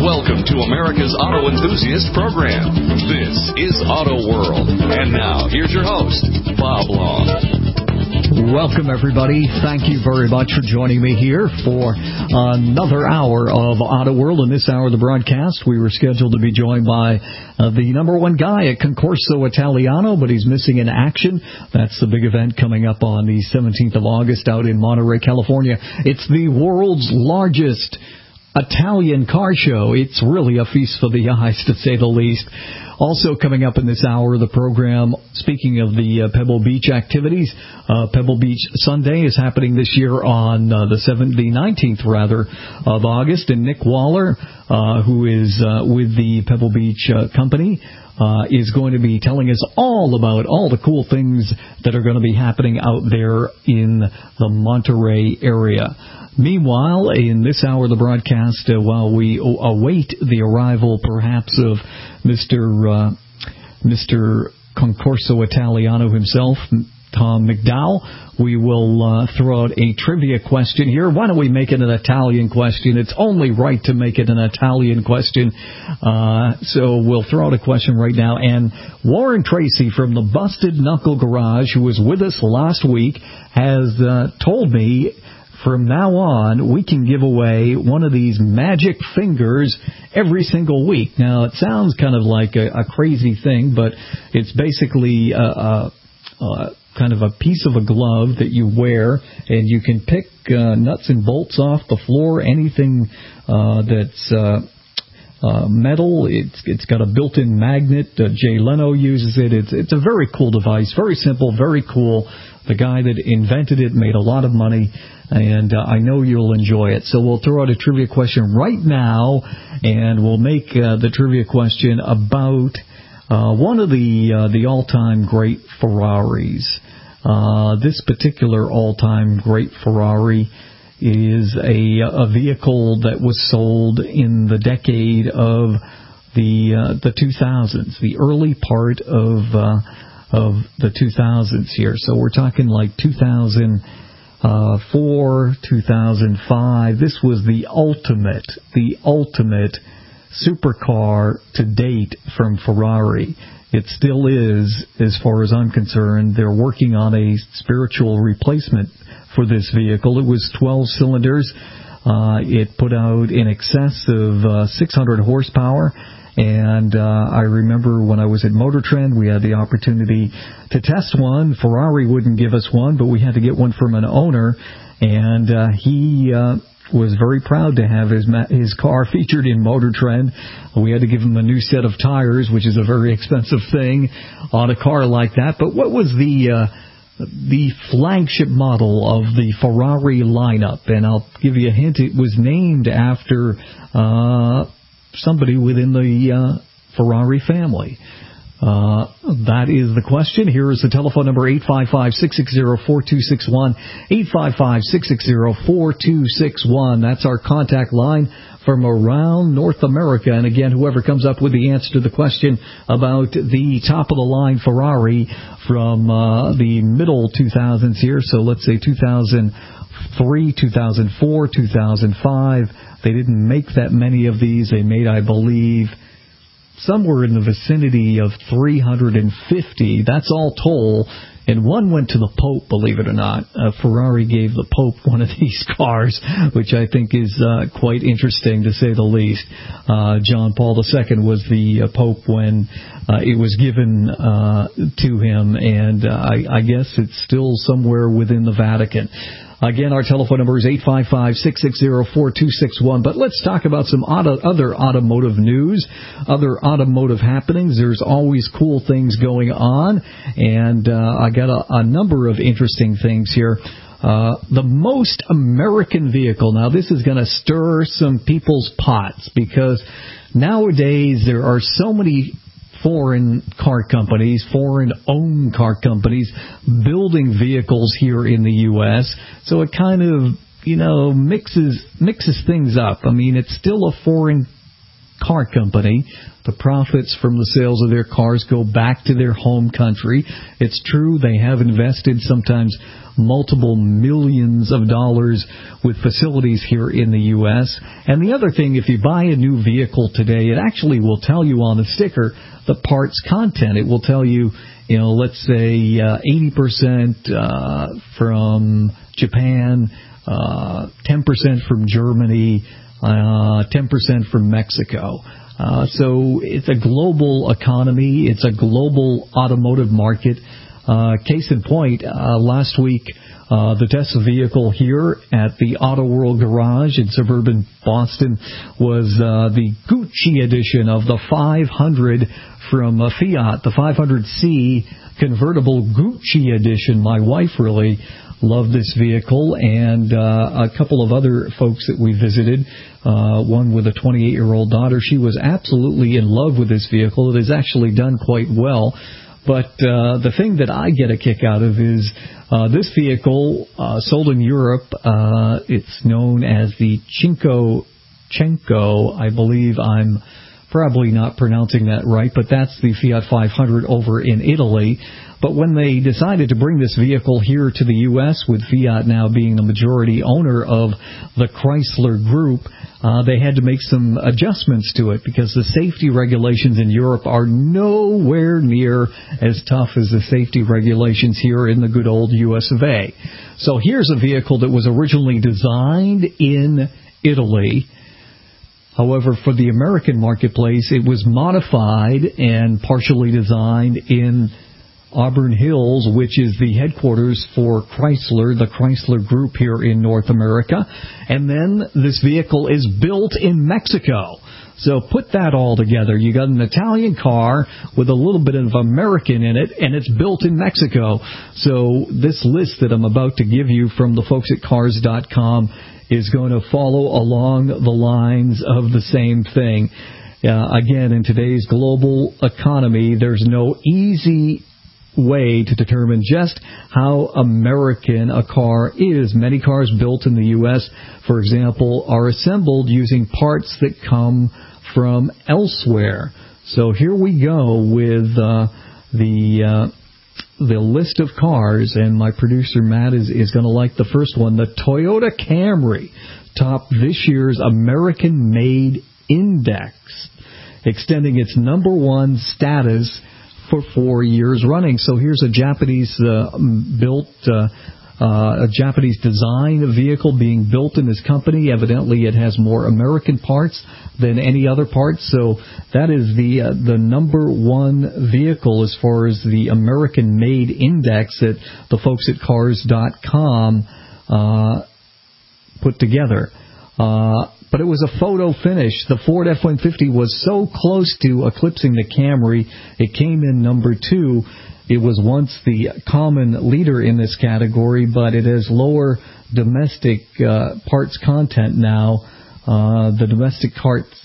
Welcome to America's Auto Enthusiast program. This is Auto World. And now, here's your host, Bob Long. Welcome, everybody. Thank you very much for joining me here for another hour of Auto World. In this hour of the broadcast, we were scheduled to be joined by the number one guy at Concorso Italiano, but he's missing in action. That's the big event coming up on the 17th of August out in Monterey, California. It's the world's largest Italian car show. It's really a feast for the eyes, to say the least. Also coming up in this hour of the program, speaking of the Pebble Beach activities, Pebble Beach Sunday is happening this year on the 19th of August, and Nick Waller, who is with the Pebble Beach company, is going to be telling us all about all the cool things that are going to be happening out there in the Monterey area. Meanwhile, in this hour of the broadcast, while we await the arrival, perhaps, of Mr. Concorso Italiano himself, Tom McDowell, we will throw out a trivia question here. Why don't we make it an Italian question? It's only right to make it an Italian question. So we'll throw out a question right now. And Warren Tracy from the Busted Knuckle Garage, who was with us last week, has told me from now on, we can give away one of these magic fingers every single week. Now, it sounds kind of like a crazy thing, but it's basically kind of a piece of a glove that you wear, and you can pick nuts and bolts off the floor, anything that's metal. It's got a built-in magnet. Jay Leno uses it. It's a very cool device, very simple, very cool. The guy that invented it made a lot of money, and I know you'll enjoy it. So we'll throw out a trivia question right now, and we'll make the trivia question about one of the all-time great Ferraris. This particular all-time great Ferrari is a vehicle that was sold in the decade of the 2000s, the early part of the 2000s here. So we're talking like 2004, 2005. This was the ultimate supercar to date from Ferrari. It still is, as far as I'm concerned. They're working on a spiritual replacement for this vehicle. It was 12 cylinders. It put out in excess of 600 horsepower. And I remember when I was at Motor Trend, we had the opportunity to test one. Ferrari wouldn't give us one, but we had to get one from an owner. And he was very proud to have his car featured in Motor Trend. We had to give him a new set of tires, which is a very expensive thing on a car like that. But what was the flagship model of the Ferrari lineup? And I'll give you a hint. It was named after somebody within the Ferrari family. That is the question. Here is the telephone number, 855-660-4261, 855-660-4261. That's our contact line from around North America. And again, whoever comes up with the answer to the question about the top-of-the-line Ferrari from the middle 2000s here, so let's say 2003, 2004, 2005, they didn't make that many of these. They made, I believe, somewhere in the vicinity of 350. That's all told. And one went to the Pope, believe it or not. Ferrari gave the Pope one of these cars, which I think is quite interesting, to say the least. John Paul II was the Pope when it was given to him, and I guess it's still somewhere within the Vatican. Again, our telephone number is 855-660-4261. But let's talk about some other automotive news, other automotive happenings. There's always cool things going on, and I got a number of interesting things here. The most American vehicle. Now, this is going to stir some people's pots, because nowadays there are so many foreign car companies, foreign-owned car companies, building vehicles here in the U.S., so it kind of, mixes things up. I mean, it's still a foreign car company. The profits from the sales of their cars go back to their home country. It's true they have invested sometimes multiple millions of dollars with facilities here in the U.S. And the other thing, if you buy a new vehicle today, it actually will tell you on the sticker the parts content. It will tell you, let's say 80% from Japan, 10% from Germany, 10% from Mexico. So it's a global economy. It's a global automotive market. Case in point, last week, the Tesla vehicle here at the Auto World Garage in suburban Boston was the Gucci edition of the 500 from Fiat, the 500C convertible Gucci edition. My wife really loved this vehicle, and a couple of other folks that we visited, one with a 28-year-old daughter. She was absolutely in love with this vehicle. It has actually done quite well. But the thing that I get a kick out of is this vehicle sold in Europe. It's known as the Cinquecento. I believe I'm probably not pronouncing that right, but that's the Fiat 500 over in Italy. But when they decided to bring this vehicle here to the U.S., with Fiat now being the majority owner of the Chrysler Group, they had to make some adjustments to it because the safety regulations in Europe are nowhere near as tough as the safety regulations here in the good old U.S. of A. So here's a vehicle that was originally designed in Italy. However, for the American marketplace, it was modified and partially designed in Auburn Hills, which is the headquarters for Chrysler, the Chrysler Group here in North America. And then this vehicle is built in Mexico. So put that all together. You got an Italian car with a little bit of American in it, and it's built in Mexico. So this list that I'm about to give you from the folks at Cars.com is going to follow along the lines of the same thing. Again, in today's global economy, there's no easy way to determine just how American a car is. Many cars built in the U.S., for example, are assembled using parts that come from elsewhere. So here we go with the list of cars, and my producer Matt is going to like the first one. The Toyota Camry topped this year's American Made Index, extending its number one status for 4 years running. So here's a Japanese a Japanese design vehicle being built in this company. Evidently, it has more American parts than any other parts. So that is the number one vehicle as far as the American Made Index that the folks at Cars.com put together. But it was a photo finish. The Ford F-150 was so close to eclipsing the Camry, it came in number 2. It was once the common leader in this category, but it has lower domestic parts content now. The domestic parts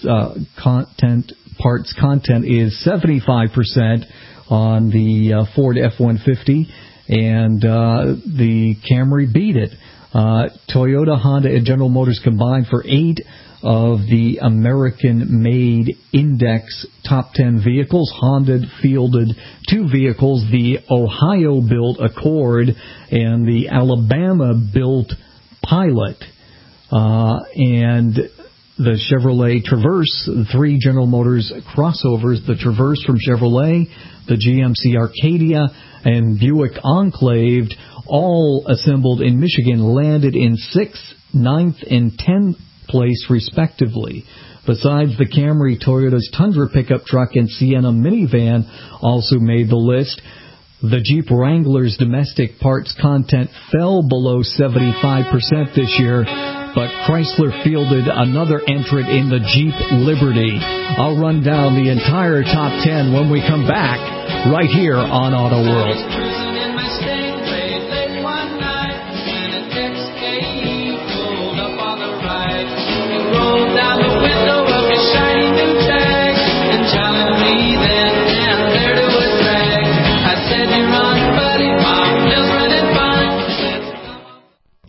content is 75% on the Ford F-150, and the Camry beat it. Toyota, Honda, and General Motors combined for 8 of the American-made Index top 10 vehicles. Honda fielded 2 vehicles, the Ohio-built Accord and the Alabama-built Pilot. And the Chevrolet Traverse, 3 General Motors crossovers, the Traverse from Chevrolet, the GMC Arcadia, and Buick Enclave, all assembled in Michigan, landed in 6th, 9th, and 10th place, respectively. Besides the Camry, Toyota's Tundra pickup truck and Sienna minivan also made the list. The Jeep Wrangler's domestic parts content fell below 75% this year, but Chrysler fielded another entrant in the Jeep Liberty. I'll run down the entire top 10 when we come back, right here on Auto World.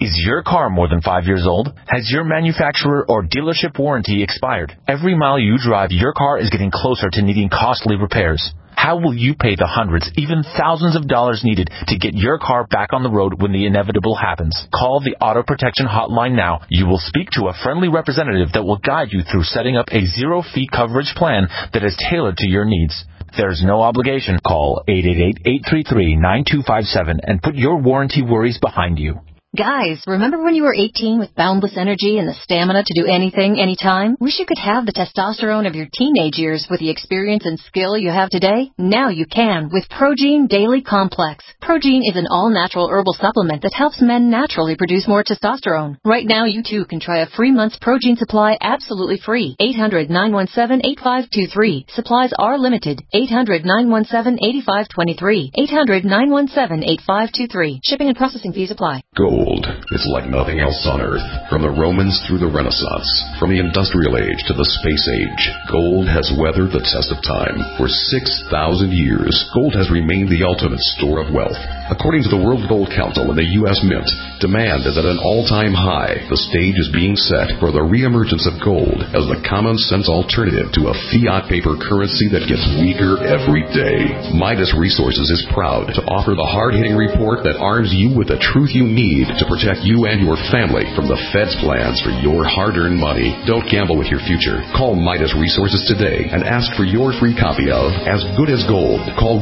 Is your car more than 5 years old? Has your manufacturer or dealership warranty expired? Every mile you drive, your car is getting closer to needing costly repairs. How will you pay the hundreds, even thousands of dollars needed to get your car back on the road when the inevitable happens? Call the Auto Protection Hotline now. You will speak to a friendly representative that will guide you through setting up a zero-fee coverage plan that is tailored to your needs. There's no obligation. Call 888-833-9257 and put your warranty worries behind you. Guys, remember when you were 18 with boundless energy and the stamina to do anything, anytime? Wish you could have the testosterone of your teenage years with the experience and skill you have today? Now you can with Progene Daily Complex. Progene is an all-natural herbal supplement that helps men naturally produce more testosterone. Right now, you too can try a free month's Progene supply absolutely free. 800-917-8523. Supplies are limited. 800-917-8523. 800-917-8523. Shipping and processing fees apply. Gold is like nothing else on Earth. From the Romans through the Renaissance, from the Industrial Age to the Space Age, gold has weathered the test of time. For 6,000 years, gold has remained the ultimate store of wealth. According to the World Gold Council and the U.S. Mint, demand is at an all-time high. The stage is being set for the reemergence of gold as the common-sense alternative to a fiat paper currency that gets weaker every day. Midas Resources is proud to offer the hard-hitting report that arms you with the truth you need to protect you and your family from the Fed's plans for your hard-earned money. Don't gamble with your future. Call Midas Resources today and ask for your free copy of As Good as Gold. Call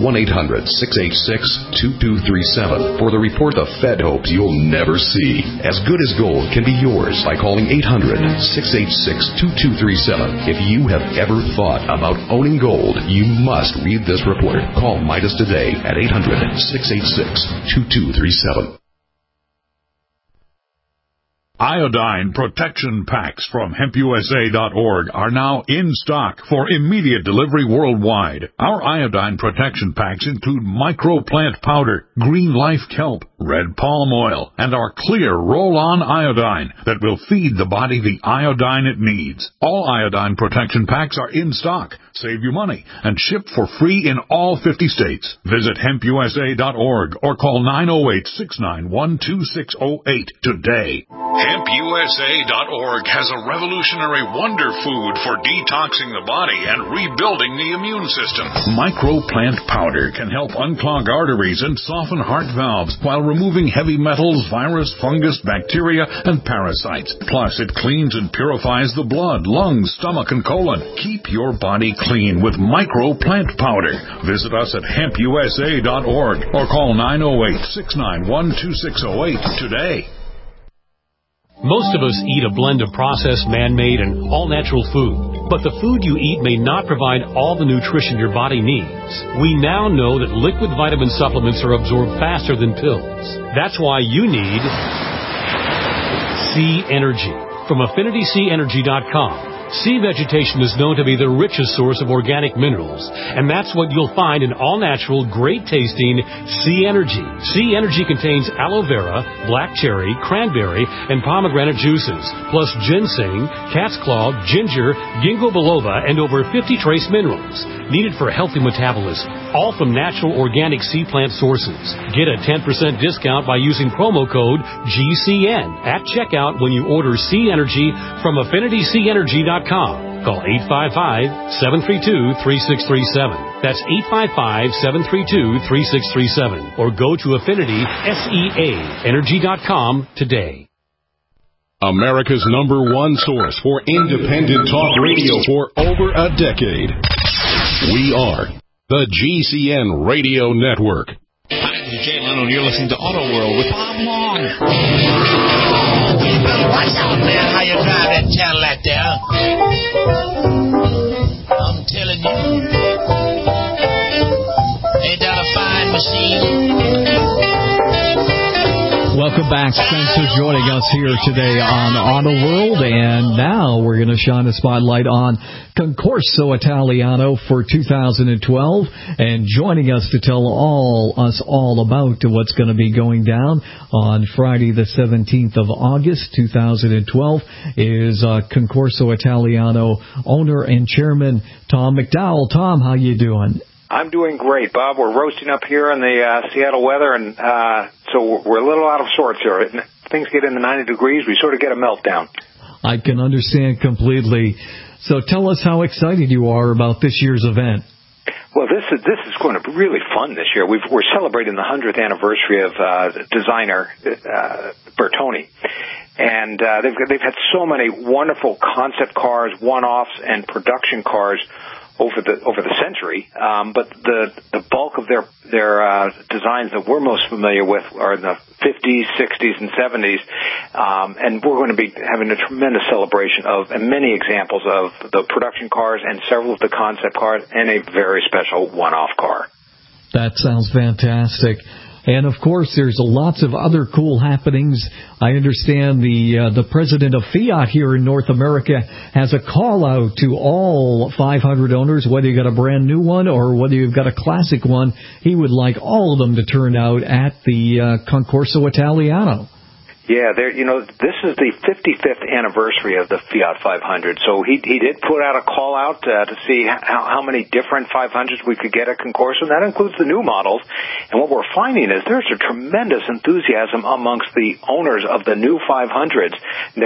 1-800-686-2237 for the report the Fed hopes you'll never see. As Good as Gold can be yours by calling 800-686-2237. If you have ever thought about owning gold, you must read this report. Call Midas today at 800-686-2237. Iodine protection packs from HempUSA.org are now in stock for immediate delivery worldwide. Our iodine protection packs include microplant powder, green life kelp, red palm oil, and our clear roll-on iodine that will feed the body the iodine it needs. All iodine protection packs are in stock. Save you money and ship for free in all 50 states. Visit HempUSA.org or call 908-691-2608 today. HempUSA.org has a revolutionary wonder food for detoxing the body and rebuilding the immune system. Microplant powder can help unclog arteries and soften heart valves while removing heavy metals, virus, fungus, bacteria, and parasites. Plus, it cleans and purifies the blood, lungs, stomach, and colon. Keep your body clean with microplant powder. Visit us at HempUSA.org or call 908-691-2608 today. Most of us eat a blend of processed, man-made, and all-natural food. But the food you eat may not provide all the nutrition your body needs. We now know that liquid vitamin supplements are absorbed faster than pills. That's why you need Sea Energy from AffinitySeaEnergy.com. Sea vegetation is known to be the richest source of organic minerals, and that's what you'll find in all-natural, great-tasting Sea Energy. Sea Energy contains aloe vera, black cherry, cranberry, and pomegranate juices, plus ginseng, cat's claw, ginger, ginkgo biloba, and over 50 trace minerals needed for healthy metabolism, all from natural organic sea plant sources. Get a 10% discount by using promo code GCN at checkout when you order Sea Energy from AffinitySeaEnergy.com. Call 855-732-3637. That's 855-732-3637. Or go to AffinitySeaEnergy.com today. America's #1 source for independent talk radio for over a decade. We are the GCN Radio Network. Hi, this is Jay Leno, and you're listening to Auto World with Bob Long. You better watch out, man, how you drive that Cadillac there. I'm telling you. Ain't that a fine machine? Welcome back. Thanks for joining us here today on Auto World. And now we're going to shine a spotlight on Concorso Italiano for 2012. And joining us to tell us all about what's going to be going down on Friday the 17th of August, 2012, is Concorso Italiano owner and chairman Tom McDowell. Tom, how you doing? I'm doing great, Bob. We're roasting up here in the Seattle weather, and so we're a little out of sorts here. things get into 90 degrees, we sort of get a meltdown. I can understand completely. So tell us how excited you are about this year's event. Well, this is going to be really fun this year. We're celebrating the 100th anniversary of designer Bertone. And they've had so many wonderful concept cars, one-offs, and production cars over the century. But the bulk of their designs that we're most familiar with are in the 50s, 60s, and 70s. And we're going to be having a tremendous celebration of and many examples of the production cars and several of the concept cars and a very special one-off car. That sounds fantastic. And, of course, there's lots of other cool happenings. I understand the president of Fiat here in North America has a call-out to all 500 owners, whether you got a brand-new one or whether you've got a classic one. He would like all of them to turn out at the Concorso Italiano. Yeah, this is the 55th anniversary of the Fiat 500. So he did put out a call out to see how many different 500s we could get at Concorso, and that includes the new models. And what we're finding is there's a tremendous enthusiasm amongst the owners of the new 500s.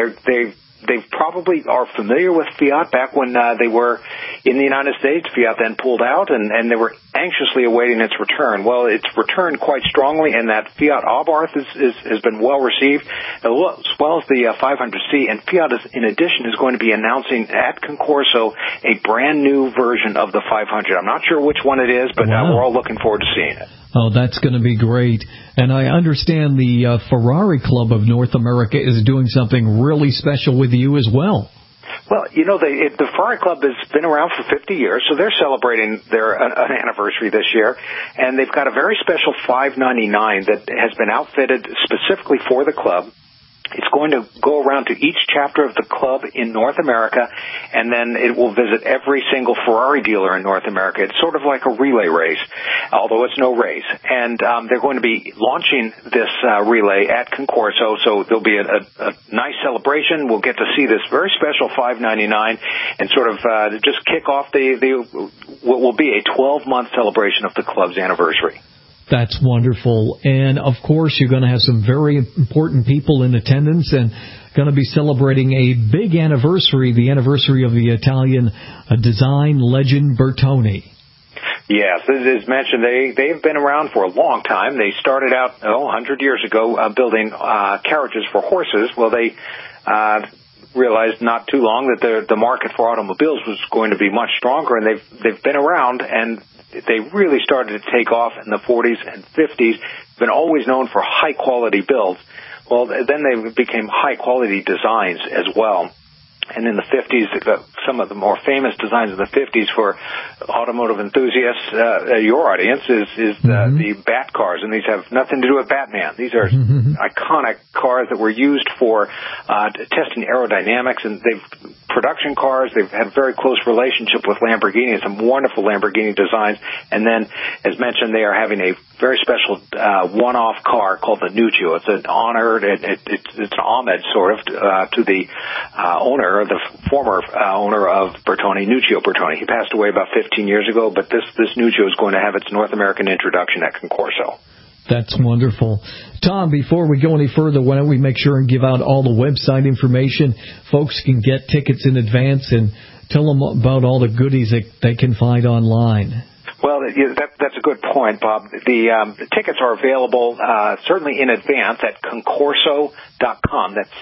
They probably are familiar with Fiat back when they were in the United States. Fiat then pulled out, and they were anxiously awaiting its return. Well, it's returned quite strongly, and that Fiat Abarth has been well received, as well as the 500C. And Fiat, in addition, is going to be announcing at Concorso a brand new version of the 500. I'm not sure which one it is, but we're all looking forward to seeing it. Oh, that's going to be great. And I understand the Ferrari Club of North America is doing something really special with you as well. Well, the Ferrari Club has been around for 50 years, so they're celebrating their anniversary this year, and they've got a very special 599 that has been outfitted specifically for the club. It's going to go around to each chapter of the club in North America, and then it will visit every single Ferrari dealer in North America. It's sort of like a relay race, although it's no race. And they're going to be launching this relay at Concorso, so there'll be a nice celebration. We'll get to see this very special 599 and sort of just kick off what will be a 12-month celebration of the club's anniversary. That's wonderful. And, of course, you're going to have some very important people in attendance and going to be celebrating a big anniversary, the anniversary of the Italian design legend Bertone. Yes, as mentioned, they've been around for a long time. They started out 100 years ago building carriages for horses. Well, they realized not too long that the market for automobiles was going to be much stronger, and they've been around, and they really started to take off in the 40s and 50s, been always known for high-quality builds. Well, then they became high-quality designs as well. And in the 50s, some of the more famous designs of the 50s for automotive enthusiasts, your audience, is the Bat cars. And these have nothing to do with Batman. These are iconic cars that were used for testing aerodynamics. And they've production cars. They've had a very close relationship with Lamborghini and some wonderful Lamborghini designs. And then, as mentioned, they are having a very special one-off car called the Nuccio. It's an honor. It's an homage, sort of, to the owner, the former owner of Bertone, Nuccio Bertone. He passed away about 15 years ago, but this Nuccio is going to have its North American introduction at Concorso. That's wonderful. Tom, before we go any further, why don't we make sure and give out all the website information? Folks can get tickets in advance and tell them about all the goodies that they can find online. Well, that's a good point, Bob. The tickets are available certainly in advance at Concorso.com. That's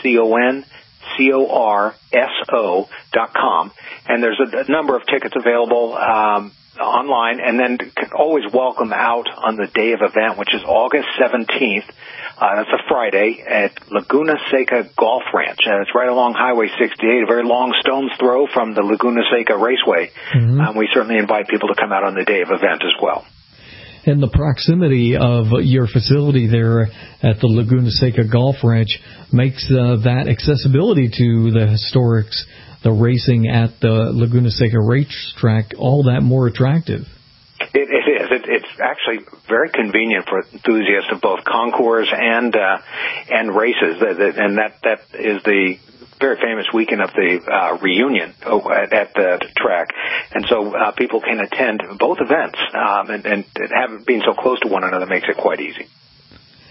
CONCORSO.com. And there's a number of tickets available online, and then can always welcome out on the day of event, which is August 17th. That's a Friday at Laguna Seca Golf Ranch. It's right along Highway 68, a very long stone's throw from the Laguna Seca Raceway. We certainly invite people to come out on the day of event as well. And the proximity of your facility there at the Laguna Seca Golf Ranch makes that accessibility to the historics, the racing at the Laguna Seca racetrack, all that more attractive. It is. It's actually very convenient for enthusiasts of both concours and races, and that is the very famous weekend of the reunion at the track, and so people can attend both events, and having being so close to one another makes it quite easy.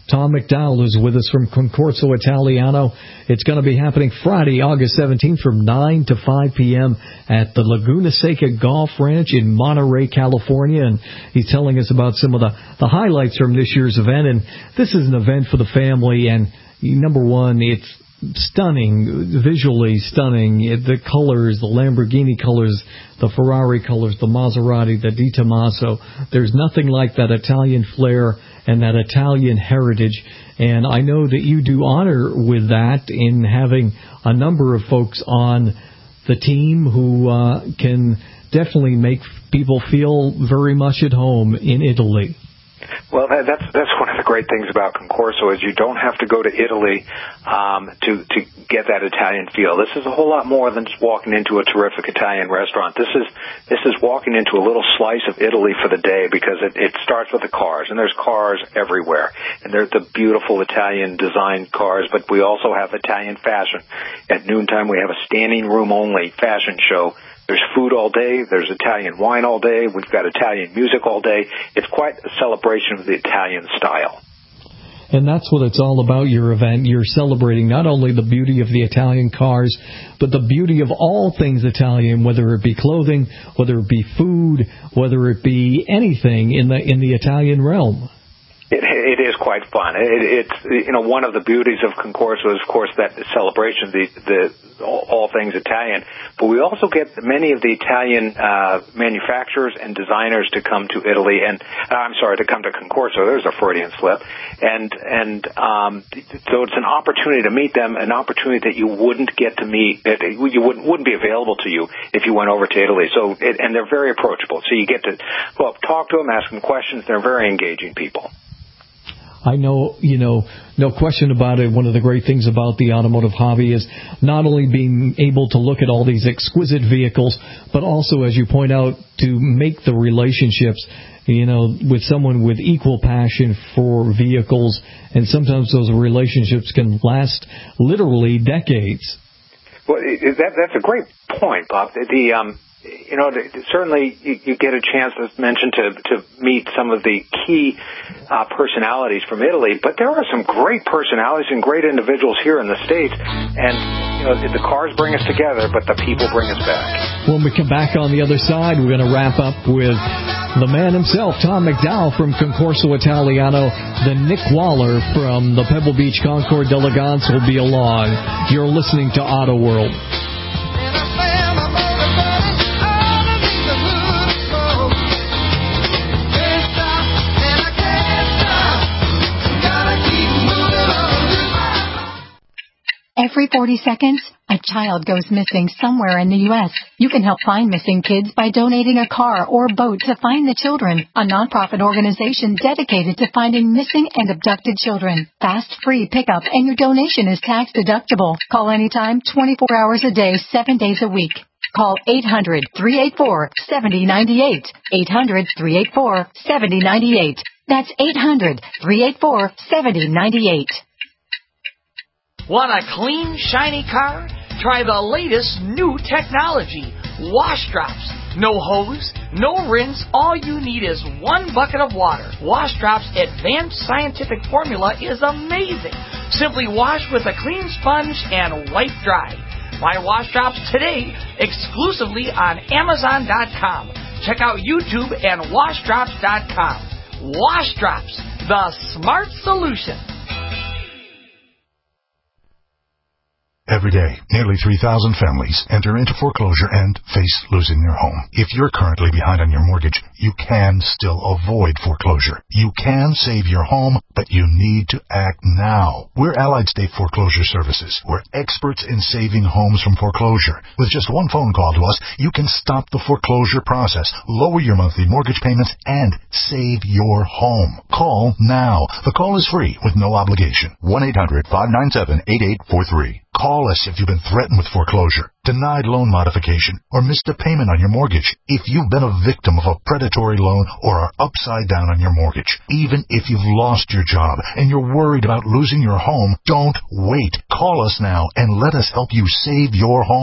Tom McDowell is with us from Concorso Italiano. It's going to be happening Friday, August 17th from 9 to 5 p.m. at the Laguna Seca Golf Ranch in Monterey, California. And he's telling us about some of the highlights from this year's event. And this is an event for the family. And number one, it's stunning, visually stunning. The colors, the Lamborghini colors, the Ferrari colors, the Maserati, the Di Tommaso. There's nothing like that Italian flair and that Italian heritage. And I know that you do honor with that in having a number of folks on the team who can definitely make people feel very much at home in Italy. Well, that's one of the great things about Concorso is you don't have to go to Italy to get that Italian feel. This is a whole lot more than just walking into a terrific Italian restaurant. This is walking into a little slice of Italy for the day, because it starts with the cars, and there's cars everywhere, and they're the beautiful Italian designed cars. But we also have Italian fashion. At noontime, we have a standing room only fashion show. There's food all day. There's Italian wine all day. We've got Italian music all day. It's quite a celebration of the Italian style. And that's what it's all about, your event. You're celebrating not only the beauty of the Italian cars, but the beauty of all things Italian, whether it be clothing, whether it be food, whether it be anything in the Italian realm. It is quite fun. It's one of the beauties of Concorso is, of course, that celebration, the all things Italian. But we also get many of the Italian manufacturers and designers to come to Italy, to come to Concorso. There's a Freudian slip, and so it's an opportunity to meet them, an opportunity that you wouldn't get to meet, that you wouldn't be available to you if you went over to Italy. And they're very approachable. So you get to go up, talk to them, ask them questions. They're very engaging people. I know, no question about it. One of the great things about the automotive hobby is not only being able to look at all these exquisite vehicles, but also, as you point out, to make the relationships, with someone with equal passion for vehicles. And sometimes those relationships can last literally decades. Well, that's a great point, Bob. Certainly you get a chance, as mentioned, to meet some of the key personalities from Italy, but there are some great personalities and great individuals here in the States, and the cars bring us together, but the people bring us back. When we come back on the other side, we're going to wrap up with the man himself, Tom McDowell from Concorso Italiano. The Nick Waller from the Pebble Beach Concord d'Elegance will be along. You're listening to Auto World. Every 40 seconds, a child goes missing somewhere in the U.S. You can help find missing kids by donating a car or boat to Find the Children, a nonprofit organization dedicated to finding missing and abducted children. Fast, free pickup, and your donation is tax deductible. Call anytime, 24 hours a day, 7 days a week. Call 800-384-7098. 800-384-7098. That's 800-384-7098. Want a clean, shiny car? Try the latest new technology. Wash Drops. No hose, no rinse. All you need is one bucket of water. Wash Drops' advanced scientific formula is amazing. Simply wash with a clean sponge and wipe dry. Buy Wash Drops today exclusively on Amazon.com. Check out YouTube and WashDrops.com. Wash Drops, the smart solution. Every day, nearly 3,000 families enter into foreclosure and face losing their home. If you're currently behind on your mortgage, you can still avoid foreclosure. You can save your home, but you need to act now. We're Allied State Foreclosure Services. We're experts in saving homes from foreclosure. With just one phone call to us, you can stop the foreclosure process, lower your monthly mortgage payments, and save your home. Call now. The call is free with no obligation. 1-800-597-8843. Call us if you've been threatened with foreclosure, denied loan modification, or missed a payment on your mortgage. If you've been a victim of a predatory loan or are upside down on your mortgage, even if you've lost your job and you're worried about losing your home, don't wait. Call us now and let us help you save your home.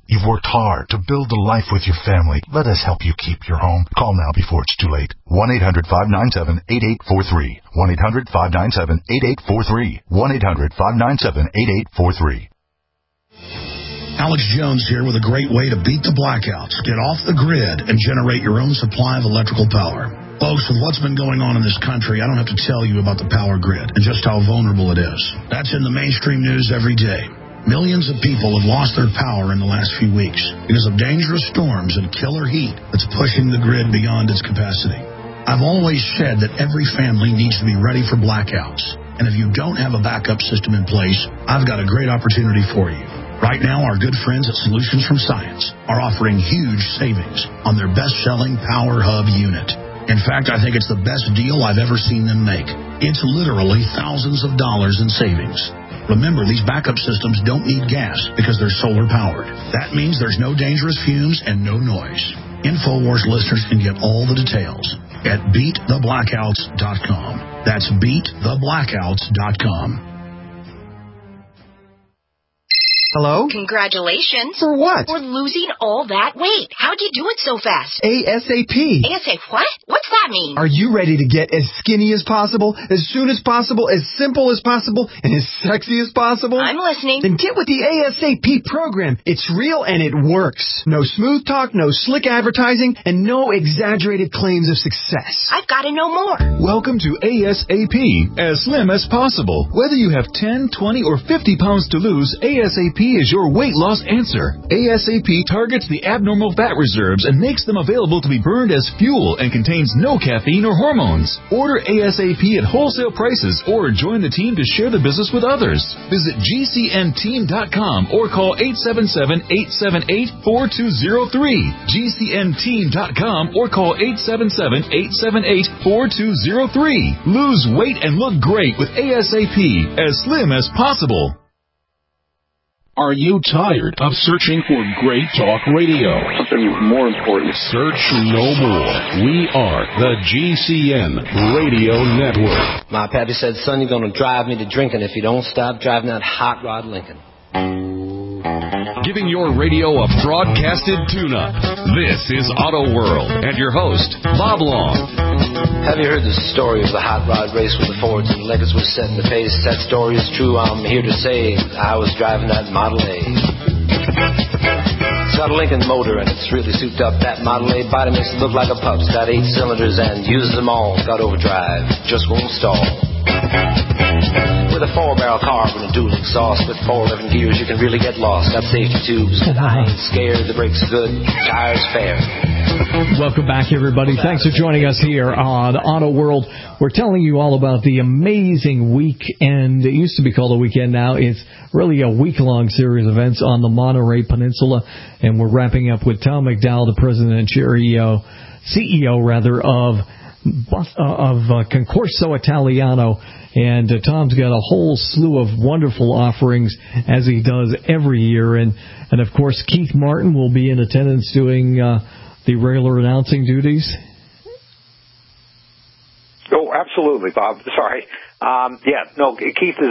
You've worked hard to build a life with your family. Let us help you keep your home. Call now before it's too late. 1-800-597-8843. 1-800-597-8843. 1-800-597-8843. Alex Jones here with a great way to beat the blackouts. Get off the grid and generate your own supply of electrical power. Folks, with what's been going on in this country, I don't have to tell you about the power grid and just how vulnerable it is. That's in the mainstream news every day. Millions of people have lost their power in the last few weeks because of dangerous storms and killer heat that's pushing the grid beyond its capacity. I've always said that every family needs to be ready for blackouts. And if you don't have a backup system in place, I've got a great opportunity for you. Right now, our good friends at Solutions from Science are offering huge savings on their best-selling Power Hub unit. In fact, I think it's the best deal I've ever seen them make. It's literally thousands of dollars in savings. Remember, these backup systems don't need gas because they're solar-powered. That means there's no dangerous fumes and no noise. InfoWars listeners can get all the details at BeatTheBlackouts.com. That's BeatTheBlackouts.com. Hello? Congratulations. For what? For losing all that weight. How'd you do it so fast? ASAP. ASAP what? What's that mean? Are you ready to get as skinny as possible, as soon as possible, as simple as possible, and as sexy as possible? I'm listening. Then get with the ASAP program. It's real and it works. No smooth talk, no slick advertising, and no exaggerated claims of success. I've got to know more. Welcome to ASAP, as slim as possible. Whether you have 10, 20, or 50 pounds to lose, ASAP is your weight loss answer. ASAP targets the abnormal fat reserves and makes them available to be burned as fuel and contains no caffeine or hormones. Order ASAP at wholesale prices or join the team to share the business with others. Visit GCNteam.com or call 877-878-4203. GCNteam.com or call 877-878-4203. Lose weight and look great with ASAP, as slim as possible. Are you tired of searching for great talk radio? Something more important. Search no more. We are the GCN Radio Network. My pappy said, son, you're going to drive me to drinking if you don't stop driving that hot rod Lincoln. Giving your radio a broadcasted tune-up. This is Auto World and your host, Bob Long. Have you heard the story of the hot rod race with the Fords and Lincolns was setting the pace? That story is true, I'm here to say. I was driving that Model A. It's got a Lincoln motor and it's really souped up. That Model A body makes it look like a pup. It's got 8 cylinders and uses them all. Got overdrive, just won't stall. With a 4-barrel carb and a dual exhaust with 4 11 gears, you can really get lost. Got safety tubes, but I ain't scared. The brakes are good, tires fair. Welcome back, everybody. Thanks for joining us here on Auto World. We're telling you all about the amazing weekend. It used to be called a weekend. Now it's really a week-long series of events on the Monterey Peninsula, and we're wrapping up with Tom McDowell, the president and CEO of Concorso Italiano. And Tom's got a whole slew of wonderful offerings, as he does every year. And of course, Keith Martin will be in attendance doing the regular announcing duties. Oh, absolutely, Bob. Sorry. Keith is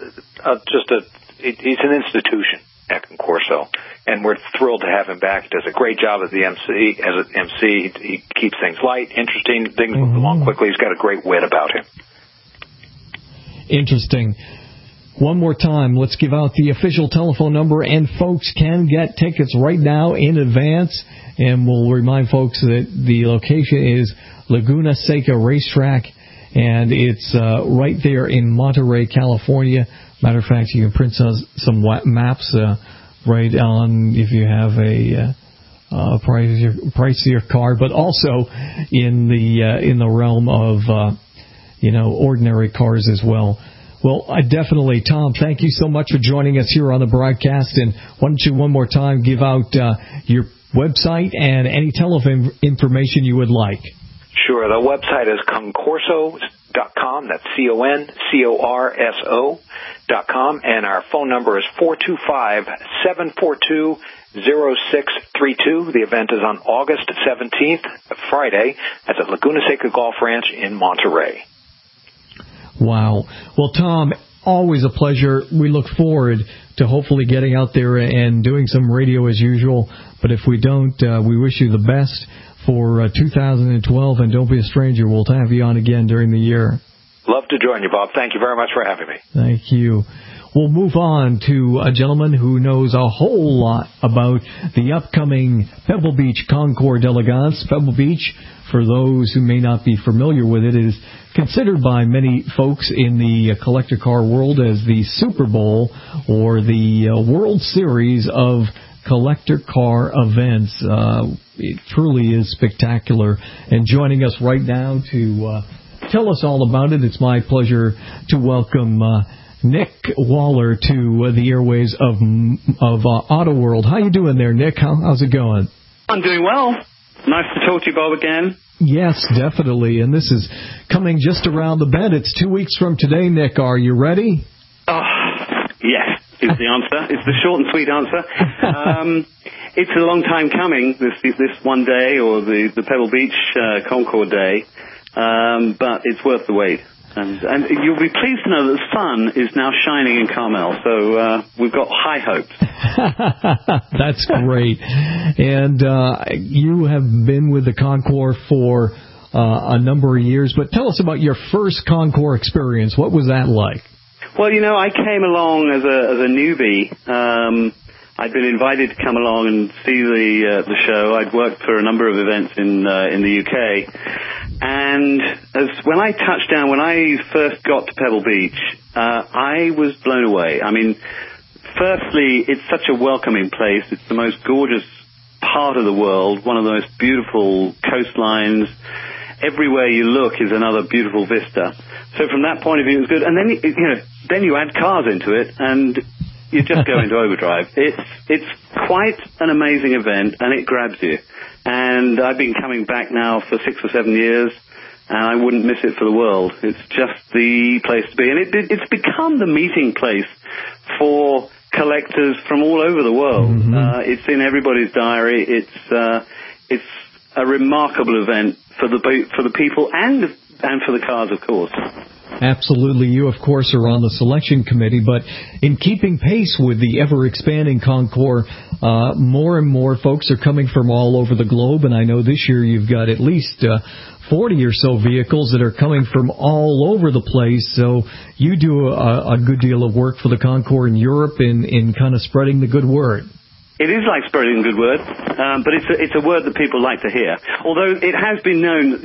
he's an institution at Concorso, and we're thrilled to have him back. He does a great job as the MC. He keeps things light, interesting, things move along quickly. He's got a great wit about him. Interesting. One more time, let's give out the official telephone number, and folks can get tickets right now in advance. And we'll remind folks that the location is Laguna Seca Racetrack, and it's right there in Monterey, California. Matter of fact, you can print some maps right on if you have a pricier car, but also in the realm of ordinary cars as well. Well, Tom, thank you so much for joining us here on the broadcast. And why don't you one more time give out your website and any telephone information you would like? Sure. The website is concorso.com. That's CONCORSO.com. And our phone number is 425-742-0632. The event is on August 17th, Friday. That's at Laguna Seca Golf Ranch in Monterey. Wow. Well, Tom, always a pleasure. We look forward to hopefully getting out there and doing some radio as usual. But if we don't, we wish you the best for 2012, and don't be a stranger. We'll have you on again during the year. Love to join you, Bob. Thank you very much for having me. Thank you. We'll move on to a gentleman who knows a whole lot about the upcoming Pebble Beach Concours d'Elegance. Pebble Beach, for those who may not be familiar with it, is considered by many folks in the collector car world as the Super Bowl or the World Series of collector car events. It truly is spectacular. And joining us right now to tell us all about it, it's my pleasure to welcome Nick Waller to the airways of Auto World. How you doing there, Nick? How's it going? I'm doing well. Nice to talk to you, Bob, again. Yes, definitely. And this is coming just around the bend. It's 2 weeks from today, Nick. Are you ready? Yes, is the answer. It's the short and sweet answer. It's a long time coming, this one day, or the Pebble Beach Concours Day, but it's worth the wait. And you'll be pleased to know that the sun is now shining in Carmel, so we've got high hopes. That's great. And you have been with the Concours for a number of years, but tell us about your first Concours experience. What was that like? Well, I came along as a newbie. I'd been invited to come along and see the show. I'd worked for a number of events in the UK. And when I touched down, when I first got to Pebble Beach, I was blown away. I mean, firstly, it's such a welcoming place. It's the most gorgeous part of the world, one of the most beautiful coastlines. Everywhere you look is another beautiful vista. So from that point of view, it was good. And then, then you add cars into it, and you just go into overdrive. It's quite an amazing event, and it grabs you. And I've been coming back now for 6 or 7 years, and I wouldn't miss it for the world. It's just the place to be. And it's become the meeting place for collectors from all over the world. Mm-hmm. It's in everybody's diary. It's a remarkable event for the people and for the cars, of course. Absolutely. You, of course, are on the selection committee, but in keeping pace with the ever-expanding Concours, more and more folks are coming from all over the globe, and I know this year you've got at least 40 or so vehicles that are coming from all over the place, so you do a good deal of work for the Concours in Europe in kind of spreading the good word. It is like spreading a good word, but it's a word that people like to hear. Although it has been known,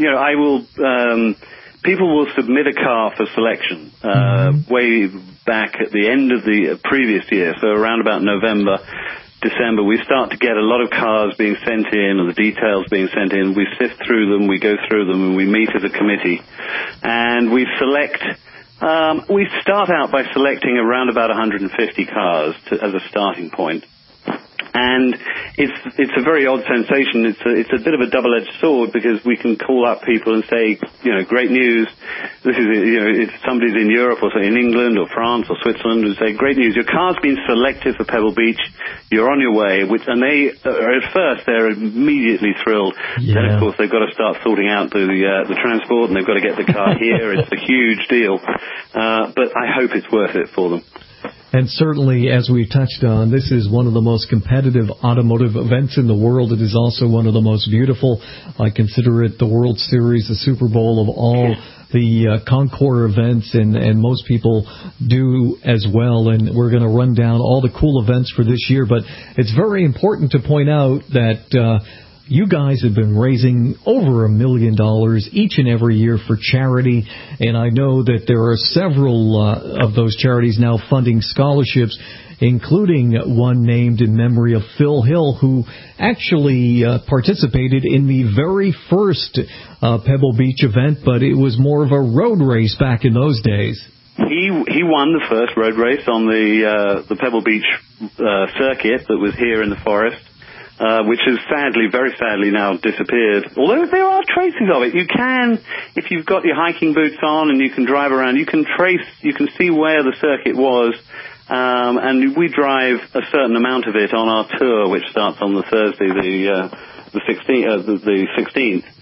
people will submit a car for selection way back at the end of the previous year, so around about November, December, we start to get a lot of cars being sent in, or the details being sent in. We sift through them, we go through them, and we meet as a committee, and we select. We start out by selecting around about 150 cars as a starting point. And it's a very odd sensation. It's a bit of a double-edged sword, because we can call up people and say, great news. This is, if somebody's in Europe or say in England or France or Switzerland, and say, great news, your car's been selected for Pebble Beach. You're on your way. And they at first they're immediately thrilled. Yeah. Then of course they've got to start sorting out the transport, and they've got to get the car here. It's a huge deal, but I hope it's worth it for them. And certainly, as we touched on, this is one of the most competitive automotive events in the world. It is also one of the most beautiful. I consider it the World Series, the Super Bowl of all the Concours events, and most people do as well. And we're going to run down all the cool events for this year. But it's very important to point out that you guys have been raising over $1 million each and every year for charity, and I know that there are several of those charities now funding scholarships, including one named in memory of Phil Hill, who actually participated in the very first Pebble Beach event, but it was more of a road race back in those days. He won the first road race on the Pebble Beach circuit that was here in the forest. Which has very sadly now disappeared. Although there are traces of it. You can, if you've got your hiking boots on and you can drive around, you can see where the circuit was. And we drive a certain amount of it on our tour, which starts on the Thursday, the 16th.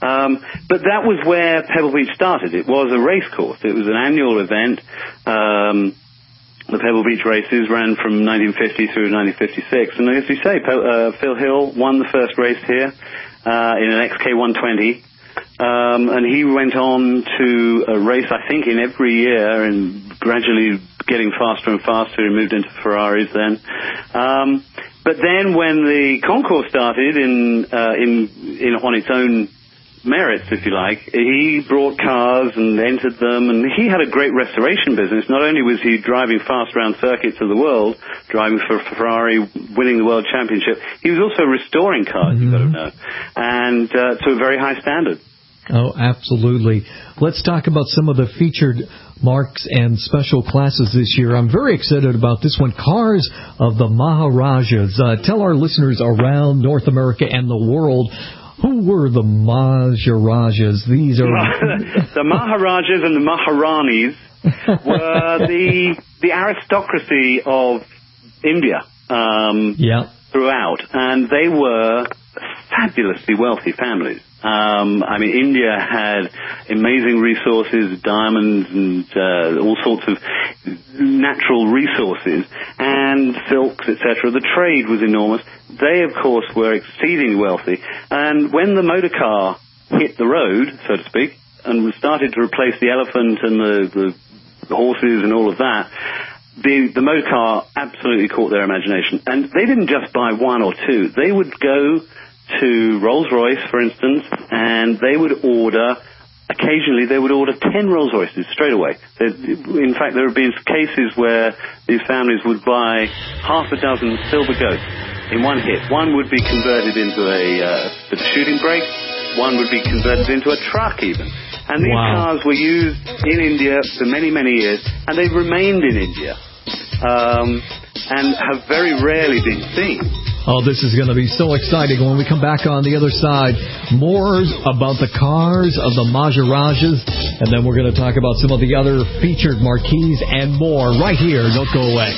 But that was where Pebble Beach started. It was a race course. It was an annual event. The Pebble Beach races ran from 1950 through 1956. And as you say, Phil Hill won the first race here in an XK120. And he went on to race, I think, in every year and gradually getting faster and faster. He moved into Ferraris then. But then when the concours started on its own merits, if you like, he brought cars and entered them, and he had a great restoration business. Not only was he driving fast around circuits of the world, driving for Ferrari, winning the world championship, he was also restoring cars, you've got to know, and to a very high standard. Oh, absolutely. Let's talk about some of the featured marks and special classes this year. I'm very excited about this one, Cars of the Maharajas. Tell our listeners around North America and the world, who were the Maharajas? These are the Maharajas and the Maharanis were the aristocracy of India throughout, and they were fabulously wealthy families. India had amazing resources, diamonds and all sorts of natural resources, and silks, etc. The trade was enormous. They, of course, were exceedingly wealthy. And when the motor car hit the road, so to speak, and started to replace the elephant and the horses and all of that, the motor car absolutely caught their imagination. And they didn't just buy one or two. They would go to Rolls-Royce, for instance, and occasionally they would order 10 Rolls-Royces straight away. In fact, there have been cases where these families would buy half a dozen silver goats in one hit. One would be converted into a shooting brake, one would be converted into a truck even. And these cars were used in India for many, many years, and they've remained in India, and have very rarely been seen. Oh, this is going to be so exciting. When we come back on the other side, more about the cars of the Maharajas, and then we're going to talk about some of the other featured marquees and more right here. Don't go away.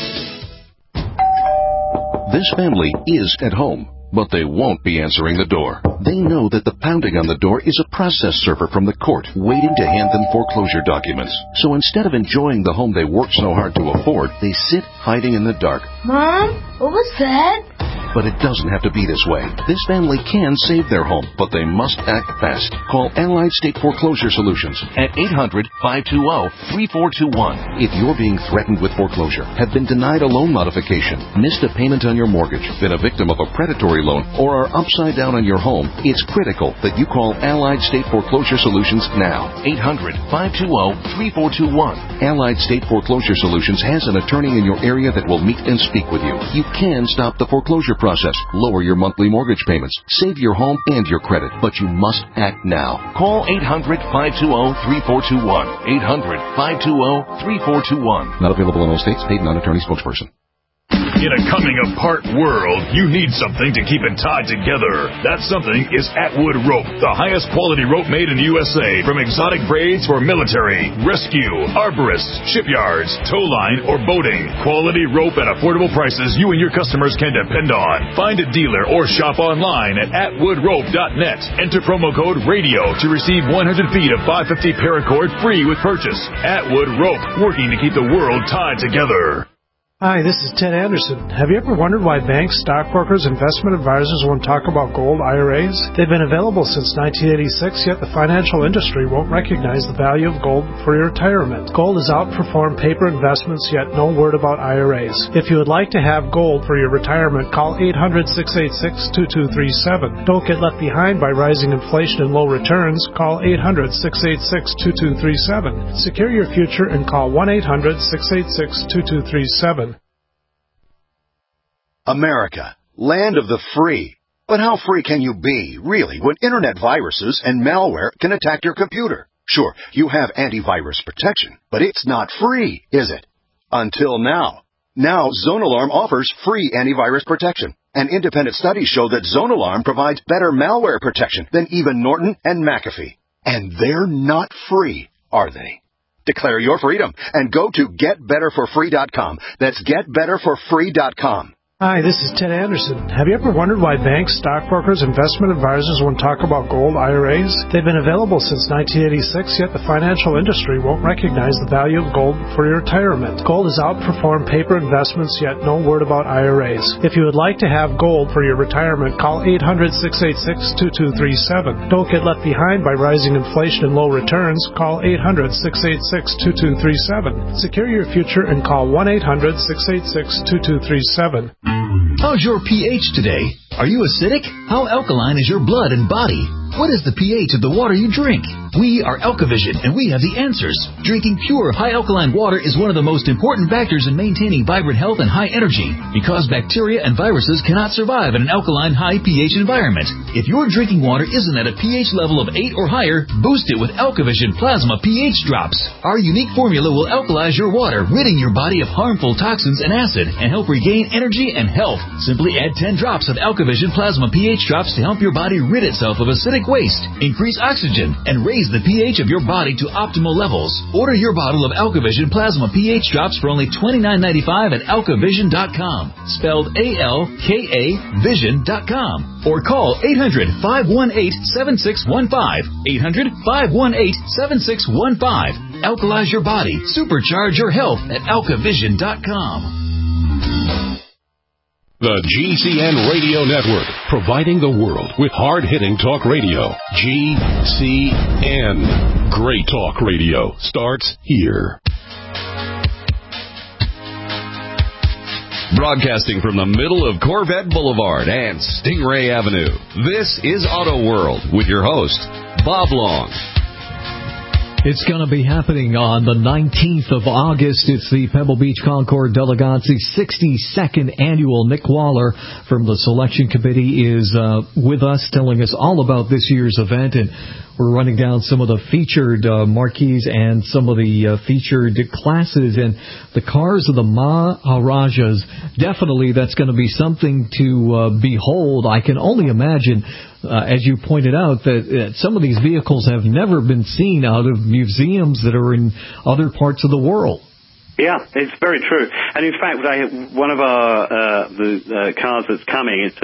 This family is at home, but they won't be answering the door. They know that the pounding on the door is a process server from the court waiting to hand them foreclosure documents. So instead of enjoying the home they worked so hard to afford, they sit hiding in the dark. Mom, what was that? But it doesn't have to be this way. This family can save their home, but they must act fast. Call Allied State Foreclosure Solutions at 800-520-3421. If you're being threatened with foreclosure, have been denied a loan modification, missed a payment on your mortgage, been a victim of a predatory loan, or are upside down on your home, it's critical that you call Allied State Foreclosure Solutions now. 800-520-3421. Allied State Foreclosure Solutions has an attorney in your area that will meet and speak with you. You can stop the foreclosure process, lower your monthly mortgage payments, save your home and your credit, but you must act now. Call 800-520-3421. 800-520-3421. Not available in all states. Paid non-attorney spokesperson. In a coming-apart world, you need something to keep it tied together. That something is Atwood Rope, the highest quality rope made in the USA, from exotic braids for military, rescue, arborists, shipyards, tow line, or boating. Quality rope at affordable prices you and your customers can depend on. Find a dealer or shop online at atwoodrope.net. Enter promo code RADIO to receive 100 feet of 550 paracord free with purchase. Atwood Rope, working to keep the world tied together. Hi, this is Ted Anderson. Have you ever wondered why banks, stockbrokers, investment advisors won't talk about gold IRAs? They've been available since 1986, yet the financial industry won't recognize the value of gold for your retirement. Gold has outperformed paper investments, yet no word about IRAs. If you would like to have gold for your retirement, call 800-686-2237. Don't get left behind by rising inflation and low returns. Call 800-686-2237. Secure your future and call 1-800-686-2237. America, land of the free. But how free can you be, really, when internet viruses and malware can attack your computer? Sure, you have antivirus protection, but it's not free, is it? Until now. Now, ZoneAlarm offers free antivirus protection. And independent studies show that ZoneAlarm provides better malware protection than even Norton and McAfee. And they're not free, are they? Declare your freedom and go to getbetterforfree.com. That's getbetterforfree.com. Hi, this is Ted Anderson. Have you ever wondered why banks, stockbrokers, investment advisors won't talk about gold IRAs? They've been available since 1986, yet the financial industry won't recognize the value of gold for your retirement. Gold has outperformed paper investments, yet no word about IRAs. If you would like to have gold for your retirement, call 800-686-2237. Don't get left behind by rising inflation and low returns. Call 800-686-2237. Secure your future and call 1-800-686-2237. How's your pH today? Are you acidic? How alkaline is your blood and body? What is the pH of the water you drink? We are Alkavision, and we have the answers. Drinking pure, high-alkaline water is one of the most important factors in maintaining vibrant health and high energy, because bacteria and viruses cannot survive in an alkaline, high pH environment. If your drinking water isn't at a pH level of 8 or higher, boost it with Alkavision Plasma pH Drops. Our unique formula will alkalize your water, ridding your body of harmful toxins and acid, and help regain energy and health. Simply add 10 drops of Alkavision Plasma pH Drops to help your body rid itself of acidic waste, increase oxygen, and raise the pH of your body to optimal levels. Order your bottle of Alkavision Plasma pH Drops for only $29.95 at alkavision.com, spelled A-L-K-A Vision.com, or call 800-518-7615, 800-518-7615. Alkalize your body, supercharge your health at alkavision.com. The GCN Radio Network, providing the world with hard-hitting talk radio. GCN. Great talk radio starts here. Broadcasting from the middle of Corvette Boulevard and Stingray Avenue, this is Auto World with your host, Bob Long. It's going to be happening on the 19th of August. It's the Pebble Beach Concord Delegate's 62nd annual. Nick Waller from the selection committee is with us, telling us all about this year's event, and we're running down some of the featured marquees and some of the featured classes, and the cars of the Maharajas. Definitely that's going to be something to behold. I can only imagine, as you pointed out, that some of these vehicles have never been seen out of museums that are in other parts of the world. Yeah, it's very true. And in fact, one of our the cars that's coming, it's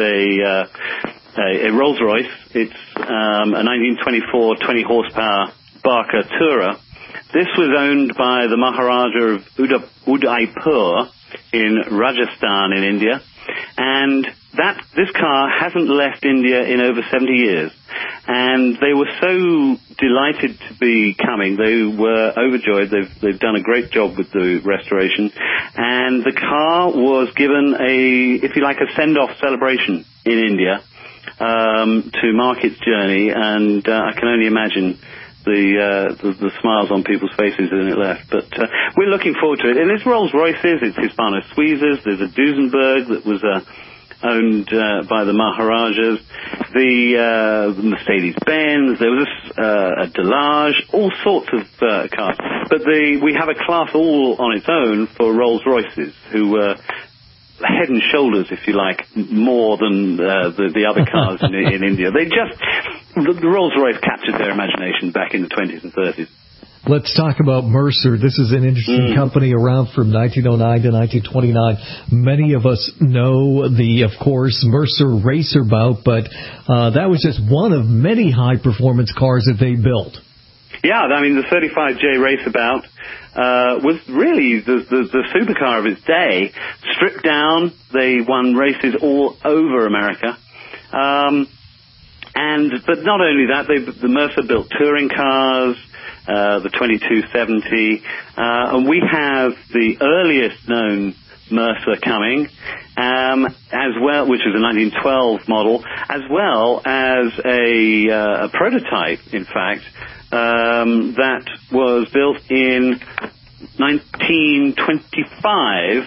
a Rolls-Royce. It's a 1924 20-horsepower Barker Tourer. This was owned by the Maharaja of Udaipur in Rajasthan in India. And this car hasn't left India in over 70 years. And they were so delighted to be coming. They were overjoyed. They've done a great job with the restoration. And the car was given a send-off celebration in India to mark its journey. And I can only imagine the smiles on people's faces when it left. But we're looking forward to it. And it's Rolls-Royces, it's Hispano-Suizas, there's a Duesenberg that was owned by the Maharajas, the Mercedes-Benz, there was a Delage, all sorts of cars. But we have a class all on its own for Rolls-Royces, who were head and shoulders, if you like, more than the other cars in India. The Rolls-Royce captured their imagination back in the 20s and 30s. Let's talk about Mercer. This is an interesting company around from 1909 to 1929. Many of us know of course, Mercer Racerbout, but that was just one of many high-performance cars that they built. Yeah, I mean, the 35J Racerbout was really the supercar of its day. Stripped down, they won races all over America. But not only that, the Mercer built touring cars, the 2270, and we have the earliest known Mercer coming, as well, which is a 1912 model, as well as a prototype, in fact, that was built in 1925.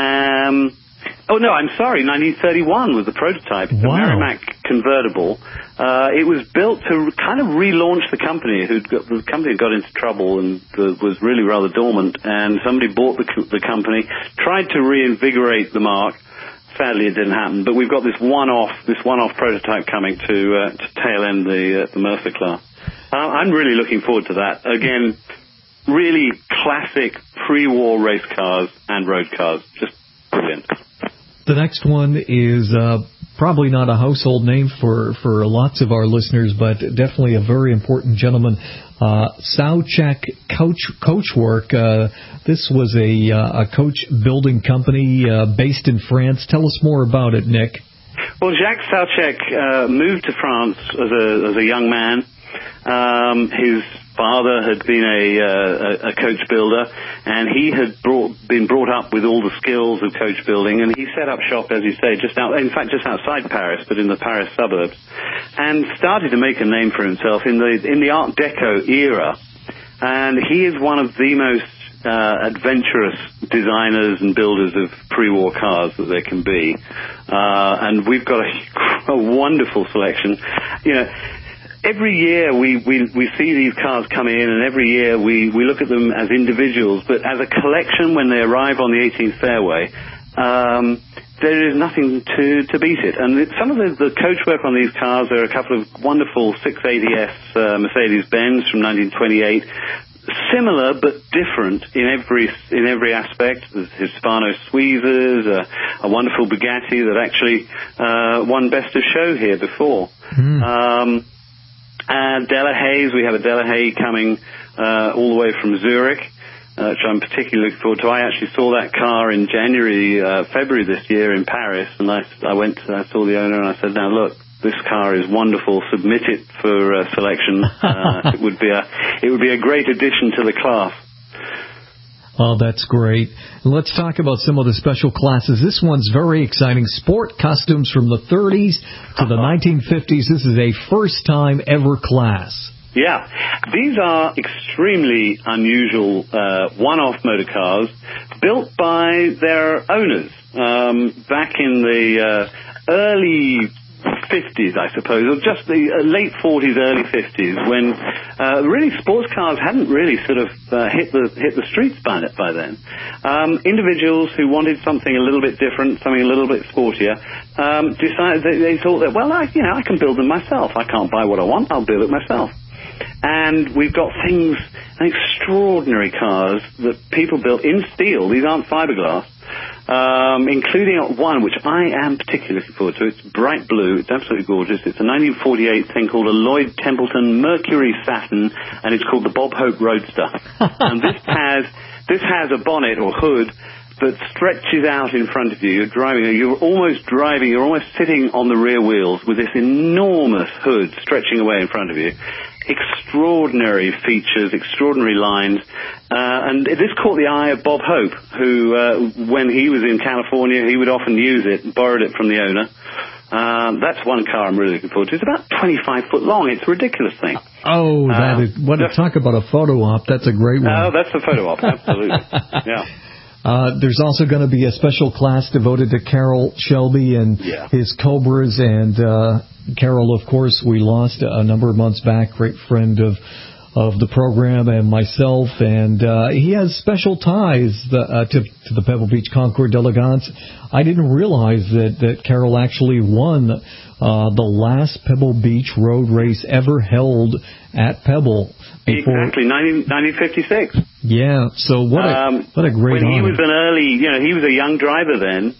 1931 was the prototype. The Merrimack convertible. It was built to kind of relaunch the company. The company got into trouble and was really rather dormant. And somebody bought the company, tried to reinvigorate the mark. Sadly, it didn't happen. But we've got this one-off prototype coming to tail end the Mercer class. I'm really looking forward to that. Again, really classic pre-war race cars and road cars. Just brilliant. The next one is probably not a household name for lots of our listeners, but definitely a very important gentleman. Soucek Coachwork. This was a coach building company based in France. Tell us more about it, Nick. Well, Jacques Soucek moved to France as a young man. His father had been a coach builder, and he had been brought up with all the skills of coach building, and he set up shop, as you say, just outside Paris, but in the Paris suburbs, and started to make a name for himself in the Art Deco era. And he is one of the most adventurous designers and builders of pre-war cars that there can be. And we've got a wonderful selection. You know, every year we see these cars come in, and every year we look at them as individuals, but as a collection when they arrive on the 18th fairway, there is nothing to beat it. And some of the coachwork on these cars, there are a couple of wonderful 680S Mercedes-Benz from 1928, similar but different in every aspect. There's Hispano Suizes, a wonderful Bugatti that actually won Best of Show here before. Delahaye's, we have a Delahaye coming all the way from Zurich, which I'm particularly looking forward to. I actually saw that car in February this year in Paris, and I saw the owner and I said, now look, this car is wonderful, submit it for selection. It would be a great addition to the class. Oh, that's great. Let's talk about some of the special classes. This one's very exciting. Sport customs from the 30s to the 1950s. This is a first-time ever class. Yeah. These are extremely unusual one-off motor cars built by their owners back in the early 50s, I suppose, or just the late 40s, early 50s, when really sports cars hadn't really sort of hit the streets by then. Individuals who wanted something a little bit different, something a little bit sportier, decided that they thought that, well, I can build them myself. I can't buy what I want. I'll build it myself. And we've got extraordinary cars that people built in steel. These aren't fiberglass. Including one which I am particularly looking forward to. It's bright blue. It's absolutely gorgeous. It's a 1948 thing called a Lloyd Templeton Mercury Saturn, and it's called the Bob Hope Roadster. And this has a bonnet or hood that stretches out in front of you. You're almost sitting on the rear wheels with this enormous hood stretching away in front of you. Extraordinary features, extraordinary lines, and this caught the eye of Bob Hope, who, when he was in California, he would often use it, borrowed it from the owner. That's one car I'm really looking forward to. It's about 25 foot long. It's a ridiculous thing. Oh, talk about a photo op. That's a great one. Oh, that's a photo op, absolutely. Yeah. There's also going to be a special class devoted to Carroll Shelby and his Cobras. And Carroll, of course, we lost a number of months back, great friend of the program and myself. And he has special ties to the Pebble Beach Concours d'Elegance. I didn't realize that Carroll actually won the last Pebble Beach road race ever held at Pebble. Exactly, 1956. Yeah, so what a great when honor. He was he was a young driver then,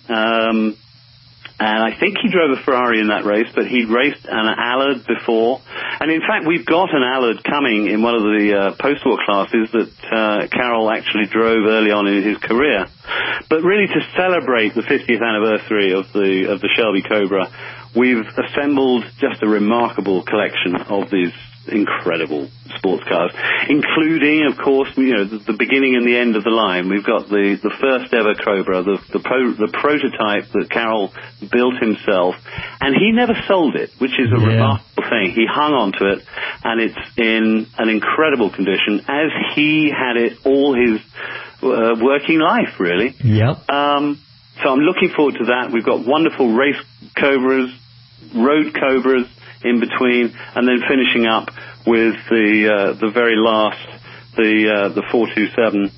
and I think he drove a Ferrari in that race, but he'd raced an Allard before. And in fact, we've got an Allard coming in one of the post-war classes that Carroll actually drove early on in his career. But really to celebrate the 50th anniversary of the Shelby Cobra, we've assembled just a remarkable collection of these incredible sports cars, including, of course, the beginning and the end of the line. We've got the first ever Cobra, the prototype that Carroll built himself, and he never sold it, which is a remarkable thing. He hung on to it, and it's in an incredible condition, as he had it all his working life, really. Yep. So I'm looking forward to that. We've got wonderful race Cobras, road Cobras in between, and then finishing up with the very last, the 427,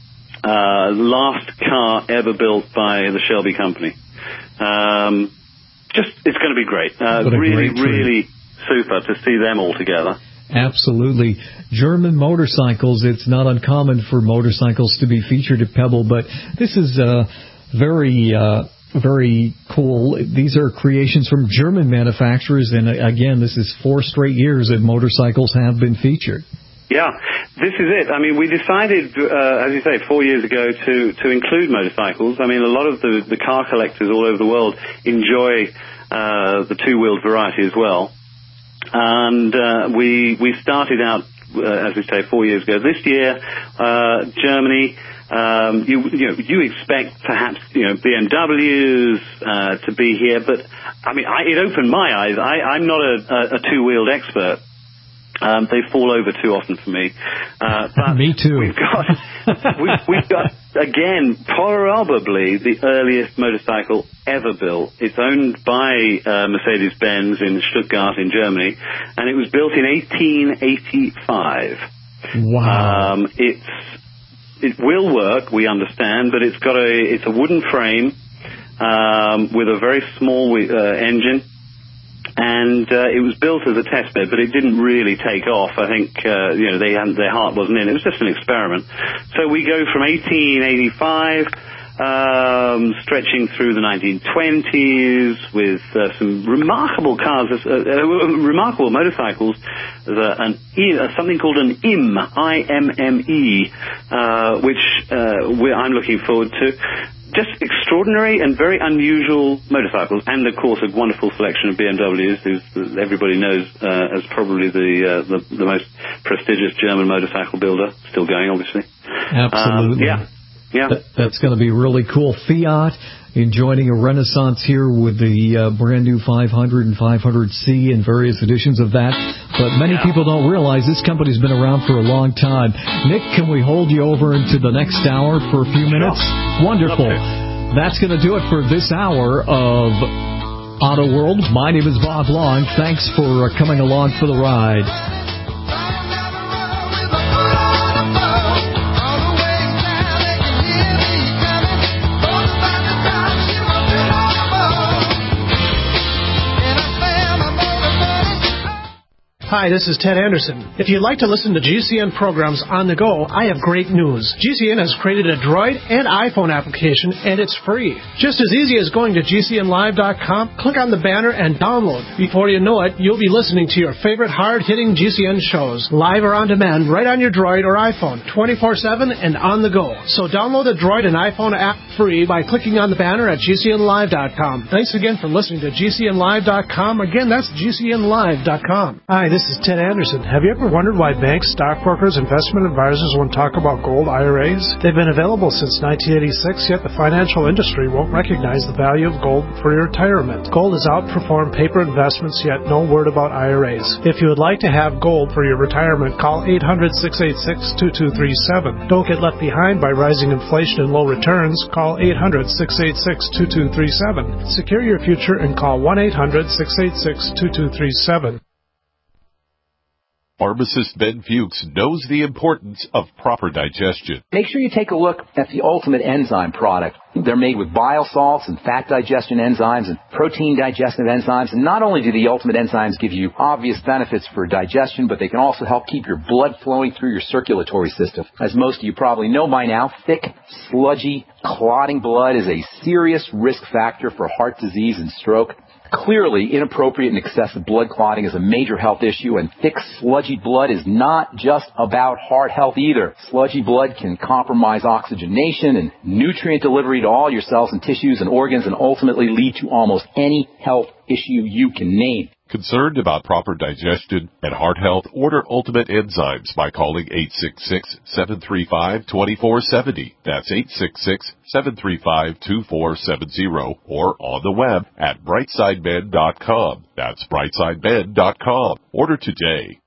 last car ever built by the Shelby Company. It's going to be great. Really super to see them all together. Absolutely. German motorcycles, it's not uncommon for motorcycles to be featured at Pebble, but this is very Very cool. These are creations from German manufacturers, and again, this is 4 straight years that motorcycles have been featured. Yeah, this is it. I mean, we decided, as you say, 4 years ago to include motorcycles. I mean, a lot of the car collectors all over the world enjoy the two-wheeled variety as well. And we started out, as we say, 4 years ago. This year, Germany. You expect perhaps BMWs to be here, but I mean it opened my eyes. I'm not a two-wheeled expert. They fall over too often for me. But me too. We've got again probably the earliest motorcycle ever built. It's owned by Mercedes-Benz in Stuttgart in Germany, and it was built in 1885. Wow. It will work, we understand, but it's a wooden frame with a very small engine, and it was built as a test bed, but it didn't really take off. I think their heart wasn't in. It was just an experiment. So we go from 1885. Stretching through the 1920s with some remarkable cars, remarkable motorcycles. There's something called an IMME, which I'm looking forward to. Just extraordinary and very unusual motorcycles, and of course a wonderful selection of BMWs, who everybody knows as probably the most prestigious German motorcycle builder, still going, obviously. Absolutely. Yeah. That's going to be really cool. Fiat enjoying a renaissance here with the brand new 500 and 500C and various editions of that. But many people don't realize this company's been around for a long time. Nick, can we hold you over into the next hour for a few minutes? Sure. Wonderful. That's going to do it for this hour of Auto World. My name is Bob Long. Thanks for coming along for the ride. Hi, this is Ted Anderson. If you'd like to listen to GCN programs on the go, I have great news. GCN has created a Droid and iPhone application, and it's free. Just as easy as going to GCNlive.com, click on the banner, and download. Before you know it, you'll be listening to your favorite hard-hitting GCN shows, live or on demand, right on your Droid or iPhone, 24/7 and on the go. So download the Droid and iPhone app free by clicking on the banner at GCNlive.com. Thanks again for listening to GCNlive.com. Again, that's GCNlive.com. Hi, this is Ted Anderson. Have you ever wondered why banks, stockbrokers, investment advisors won't talk about gold IRAs? They've been available since 1986, yet the financial industry won't recognize the value of gold for your retirement. Gold has outperformed paper investments, yet no word about IRAs. If you would like to have gold for your retirement, call 800-686-2237. Don't get left behind by rising inflation and low returns. Call 800-686-2237. Secure your future and call 1-800-686-2237. Pharmacist Ben Fuchs knows the importance of proper digestion. Make sure you take a look at the Ultimate Enzyme product. They're made with bile salts and fat digestion enzymes and protein digestive enzymes. And not only do the Ultimate Enzymes give you obvious benefits for digestion, but they can also help keep your blood flowing through your circulatory system. As most of you probably know by now, thick, sludgy, clotting blood is a serious risk factor for heart disease and stroke. Clearly, inappropriate and excessive blood clotting is a major health issue, and thick, sludgy blood is not just about heart health either. Sludgy blood can compromise oxygenation and nutrient delivery to all your cells and tissues and organs, and ultimately lead to almost any health issue you can name. Concerned about proper digestion and heart health? Order Ultimate Enzymes by calling 866-735-2470. That's 866-735-2470, or on the web at brightsideben.com. That's brightsideben.com. Order today.